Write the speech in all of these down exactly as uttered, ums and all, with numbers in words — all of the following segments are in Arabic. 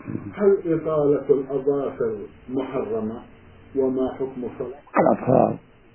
هل إطالة الأظافر محرمة؟ وما حكم صلاة الأطفال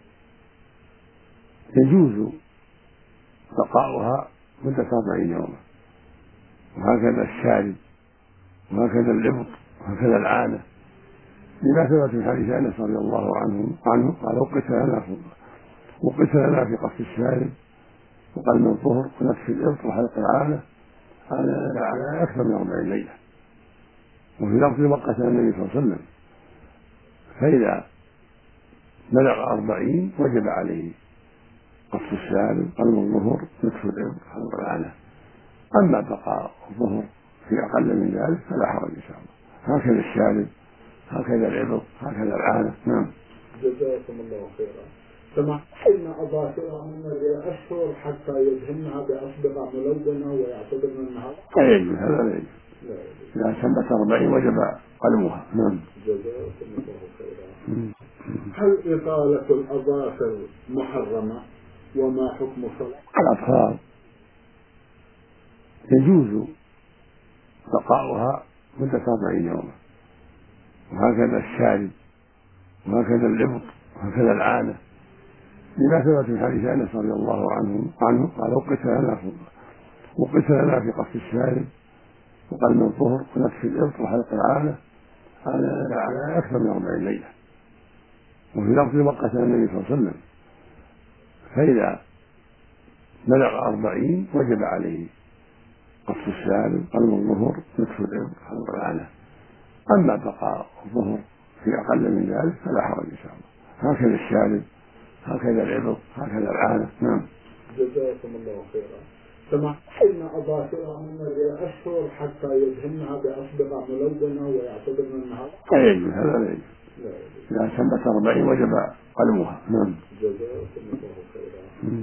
يجوز بقاؤها مدة أربعين يوما، وهكذا الشارب، وهكذا الإبط، وهكذا العانة، لما ثبت في حديث أنس رضي الله عنه عنه قال وقت لنا وقت لنا في قص الشارب وقلم الظهر ونفس الإبط وحلق العانة على أكثر من أربعين ليلة. وفي لفظ وقت النبي صلى الله عليه وسلم، فإذا بلغ أربعين وجب عليه قص الشارب قلم الظهر نفس الإبط حلق العانة. أما بقاء الظهر في أقل من ذلك فلا حرج إن شاء الله. هكذا الشارب، هكذا العبط، هكذا العانة. نعم. جزاكم الله خيرا. سمع إن أظافرها من الأشهر حتى يدهنها بأصبغة ملونة ويعتبر أنها لا يجوز، هذا لا يجوز. إذا تمت أربعين وجب قلمها. نعم. جزاكم الله خيرا. هل إطالة الأظافر محرمة؟ وما حكم صلاة الأطفال يجوز بقاؤها مدة أربعين يوما، وهكذا الشارب، وهكذا الإبط، وهكذا العانة، لما ثبت في حديث أنس رضي الله عنه عنه قال وقت لنا وقت لنا في قص الشارب وقلم الظهر ونفس الإبط وحلق العانة على أكثر من أربعين ليلة. وفي لفظ وقت النبي صلى الله عليه وسلم، فإذا بلغ أربعين وجب عليه قص الشارب قلم الظهر نفس الإبط حلق العانة. أما بقاء الظهر في أقل من ذلك فلا حرج إن شاء الله. هكذا الشارب، هكذا العبط، هكذا العانة. نعم. جزاكم الله خيرا. سمع إن أظافرها من الأشهر حتى يدهنها بأصبغة ملونة ويعتبر أنها لا يجوز، هذا لا يجوز. إذا تمت أربعين وجب قلمها. نعم.